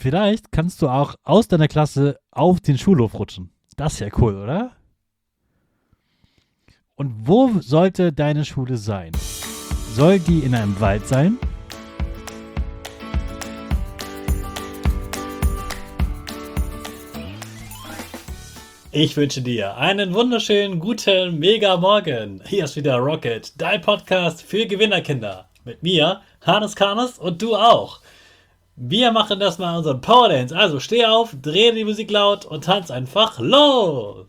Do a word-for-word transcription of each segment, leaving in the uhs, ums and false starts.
Vielleicht kannst du auch aus deiner Klasse auf den Schulhof rutschen. Das ist ja cool, oder? Und wo sollte deine Schule sein? Soll die in einem Wald sein? Ich wünsche dir einen wunderschönen, guten, mega Morgen. Hier ist wieder Rocket, dein Podcast für Gewinnerkinder. Mit mir, Hannes Karnes und du auch. Wir machen das mal unseren Power Dance. Also steh auf, dreh die Musik laut und tanz einfach los.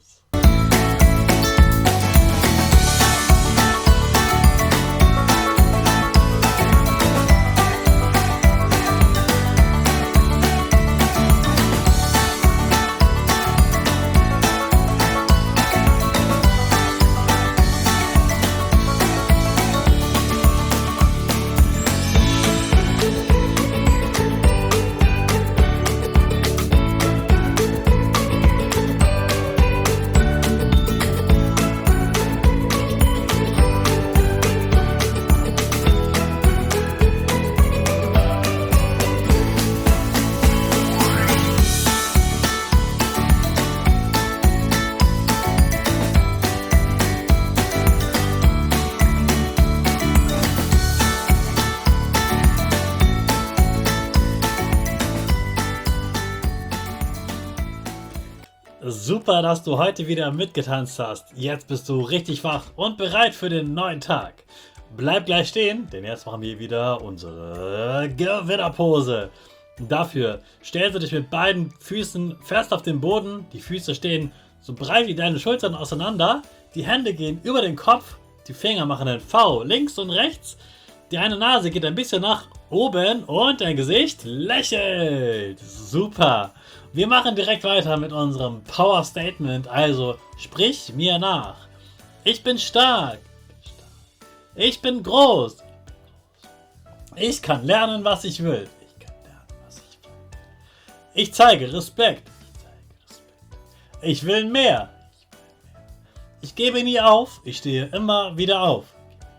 Super, dass du heute wieder mitgetanzt hast. Jetzt bist du richtig wach und bereit für den neuen Tag. Bleib gleich stehen, denn jetzt machen wir wieder unsere Gewinnerpose. Dafür stellst du dich mit beiden Füßen fest auf den Boden. Die Füße stehen so breit wie deine Schultern auseinander. Die Hände gehen über den Kopf. Die Finger machen ein V links und rechts. Die eine Nase geht ein bisschen nach oben und dein Gesicht lächelt. Super. Wir machen direkt weiter mit unserem Power Statement. Also sprich mir nach. Ich bin stark. Ich bin groß. Ich kann lernen, was ich will. Ich kann lernen, was ich will. Ich zeige Respekt. Ich will mehr. Ich gebe nie auf. Ich stehe immer wieder auf.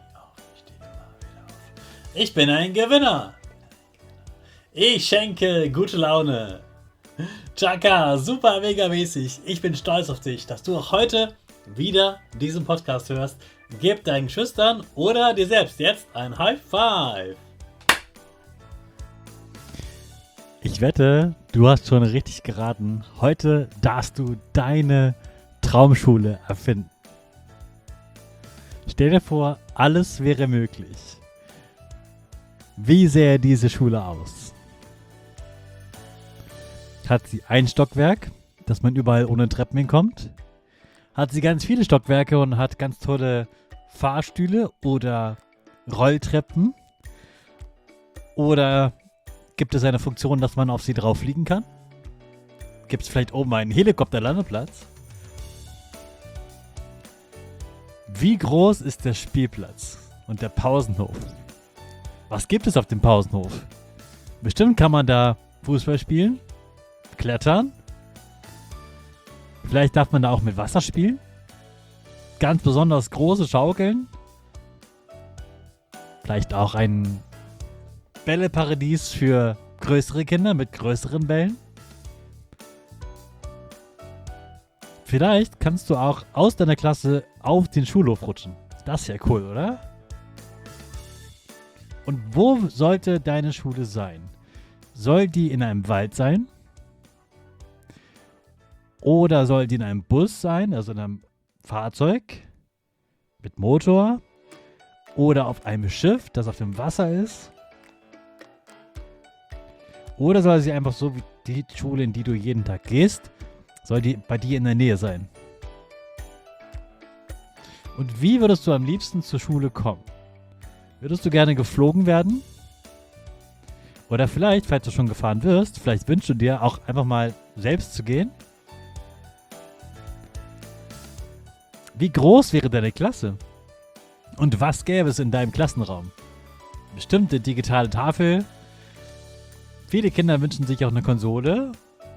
Ich bin ein Gewinner. Ich schenke gute Laune. Chaka, super mega mäßig. Ich bin stolz auf dich, dass du auch heute wieder diesen Podcast hörst. Gib deinen Schüchtern oder dir selbst jetzt ein High Five. Ich wette, du hast schon richtig geraten. Heute darfst du deine Traumschule erfinden. Stell dir vor, alles wäre möglich. Wie sähe diese Schule aus? Hat sie ein Stockwerk, dass man überall ohne Treppen hinkommt? Hat sie ganz viele Stockwerke und hat ganz tolle Fahrstühle oder Rolltreppen? Oder gibt es eine Funktion, dass man auf sie drauf fliegen kann? Gibt es vielleicht oben einen Helikopterlandeplatz? Wie groß ist der Spielplatz und der Pausenhof? Was gibt es auf dem Pausenhof? Bestimmt kann man da Fußball spielen, klettern. Vielleicht darf man da auch mit Wasser spielen. Ganz besonders große Schaukeln. Vielleicht auch ein Bälleparadies für größere Kinder mit größeren Bällen. Vielleicht kannst du auch aus deiner Klasse auf den Schulhof rutschen. Das ist ja cool, oder? Und wo sollte deine Schule sein? Soll die in einem Wald sein? Oder soll die in einem Bus sein, also in einem Fahrzeug mit Motor? Oder auf einem Schiff, das auf dem Wasser ist? Oder soll sie einfach so wie die Schule, in die du jeden Tag gehst, soll die bei dir in der Nähe sein? Und wie würdest du am liebsten zur Schule kommen? Würdest du gerne geflogen werden? Oder vielleicht, falls du schon gefahren wirst, vielleicht wünschst du dir auch einfach mal selbst zu gehen? Wie groß wäre deine Klasse? Und was gäbe es in deinem Klassenraum? Bestimmt eine digitale Tafel. Viele Kinder wünschen sich auch eine Konsole.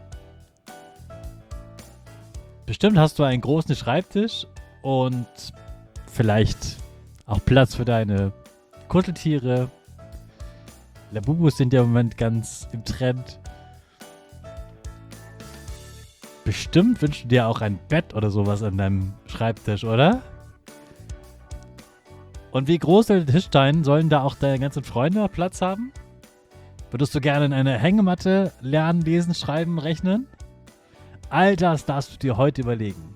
Bestimmt hast du einen großen Schreibtisch und vielleicht auch Platz für deine Kuscheltiere. Labubus sind ja im Moment ganz im Trend. bestimmt wünschst du dir auch ein Bett oder sowas an deinem Schreibtisch, oder? Und wie groß soll der Tischstein? Sollen da auch deine ganzen Freunde Platz haben? Würdest du gerne in einer Hängematte lernen, lesen, schreiben, rechnen? All das darfst du dir heute überlegen.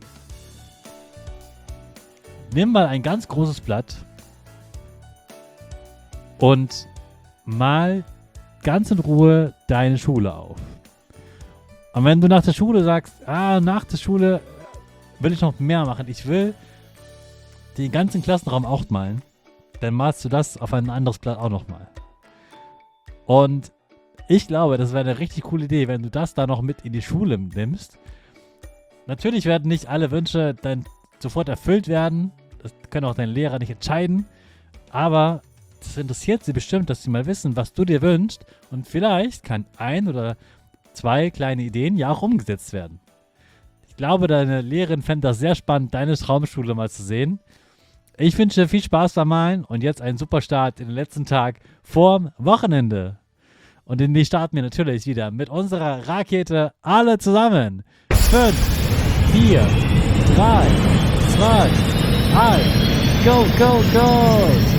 Nimm mal ein ganz großes Blatt und mal ganz in Ruhe deine Schule auf. Und wenn du nach der Schule sagst, ah, nach der Schule will ich noch mehr machen, ich will den ganzen Klassenraum auch malen, dann malst du das auf ein anderes Blatt auch nochmal. Und ich glaube, das wäre eine richtig coole Idee, wenn du das da noch mit in die Schule nimmst. Natürlich werden nicht alle Wünsche dann sofort erfüllt werden. Das können auch deine Lehrer nicht entscheiden. Aber das interessiert sie bestimmt, dass sie mal wissen, was du dir wünschst. Und vielleicht kann ein oder zwei kleine Ideen ja auch umgesetzt werden. Ich glaube, deine Lehrerin fände das sehr spannend, deine Traumschule mal zu sehen. Ich wünsche dir viel Spaß beim Malen und jetzt einen super Start in den letzten Tag vorm Wochenende. Und in die starten wir natürlich wieder mit unserer Rakete alle zusammen. fünf, vier, drei, zwei, eins, go, go, go!